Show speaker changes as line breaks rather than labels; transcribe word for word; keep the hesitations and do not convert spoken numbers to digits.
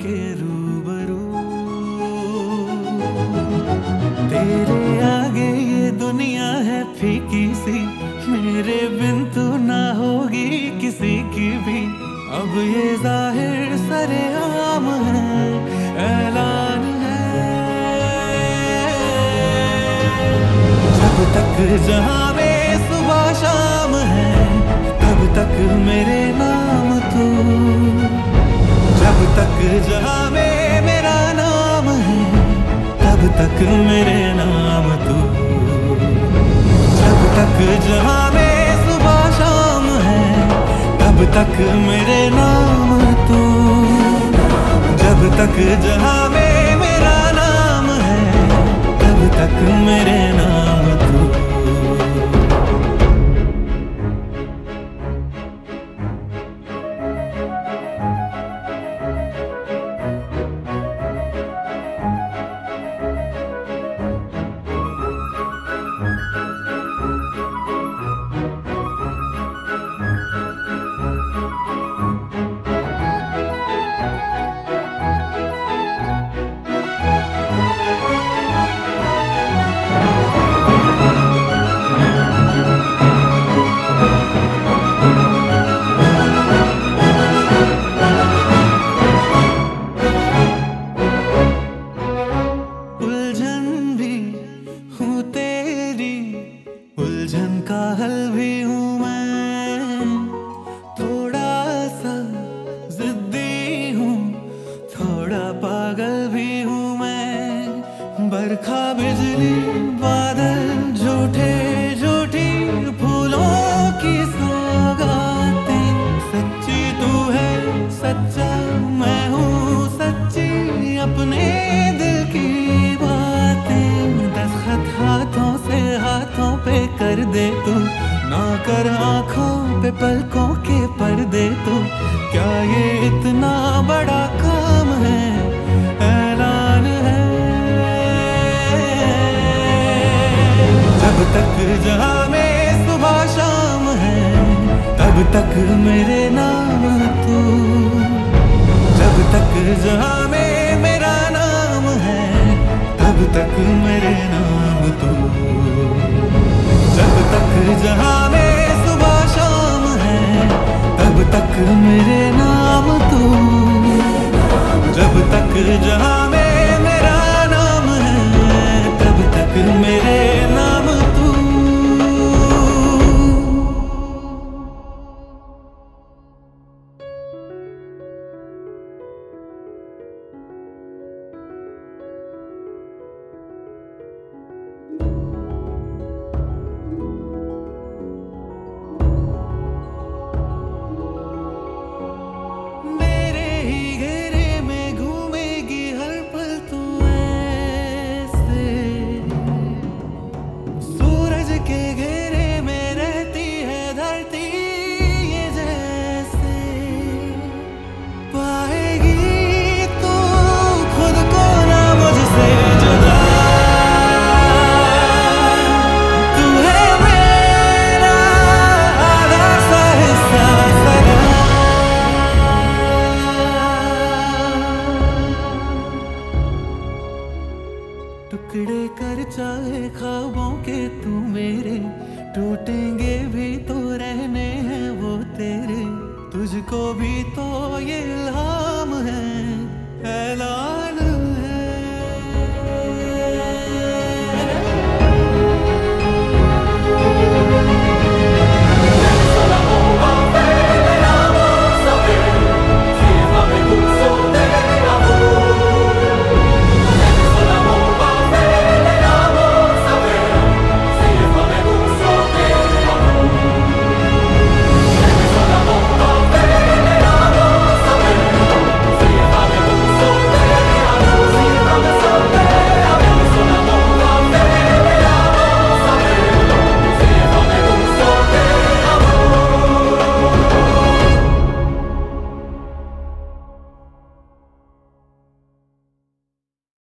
के रूबरू। तेरे आगे ये दुनिया है फीकी सी, मेरे बिन तू ना होगी किसी की भी। अब ये जाहिर सरेआम है, ऐलान है। जब तक जहां में सुबह शाम है, तब तक मेरे नाम तू। जब तक जहां में मेरा नाम है, तब तक मेरे नाम तू। जब तक जहां में सुबह शाम है, तब तक मेरे नाम तू। जब तक जहां में मेरा नाम है, तब तक मेरे नाम तू। उलझन का हल भी हूँ मैं, थोड़ा सा जिद्दी हूँ, थोड़ा पागल भी हूँ मैं। बरखा बिजली बादल झूठे झूठी फूलों की सौगातें, सच्ची तू है सच्चा मैं हूँ सच्ची, अपने दिल की बातें। दस्तखत हाथों से हाथों पे कर दे तू, ना कर आंखों पे पलकों के पर्दे तू। क्या ये इतना बड़ा काम है, ऐलान है। जब तक जहां में सुबह शाम है, तब तक मेरे नाम तू। जब तक जहां में मेरा नाम है, तब तक मेरे नाम तू। जब तक जहां में सुबह शाम है, तब तक मेरे नाम तू। जब तक जहां में मेरा नाम है, तब तक मेरे नाम तू। टुकड़े कर चाहे ख्वाबों के तू मेरे, टूटेंगे भी तो रहने हैं वो तेरे। तुझको भी तो ये इल्हाम